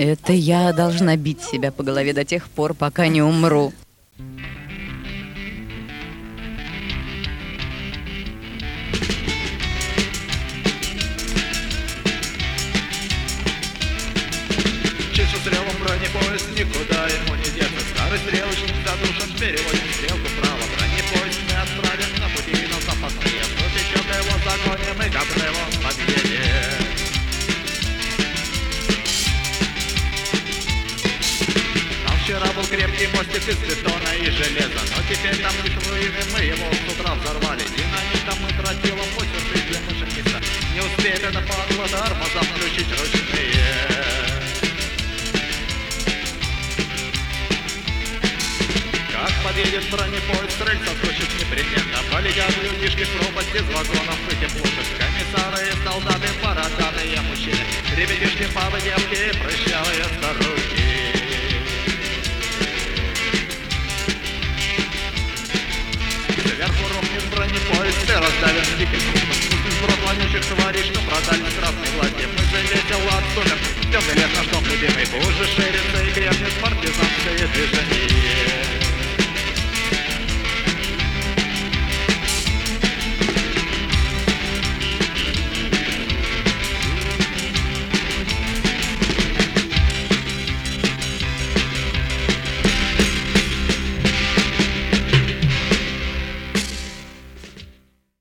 Это я должна бить себя по голове до тех пор, пока не умру. Чешу стрелом бронепоезд, никуда ему не деться. Старый стрелочник задушен, переводит стрелку вправо. Бронепоезд мы отправим на пути на запасные. Кто течет его загоним и Габрелов подъедет. Там вчера был крепкий мостик из бетона и железа, но теперь там лишь руины, мы его с утра взорвали. Динамитом мы тротилом посердить для машиниста. Не успеет это падла тормоза включить ручные. Подъедет бронепоезд, рельсов скочит непременно. Полетят людишки в пропасть из вагонов и теплушек. Комиссары и солдаты, бородатые мужчины, ребятишки, бабы, девки, прыщавые старухи. Сверху рухнет бронепоезд, ты раздавишь диких. Сброд вонючих тварей, что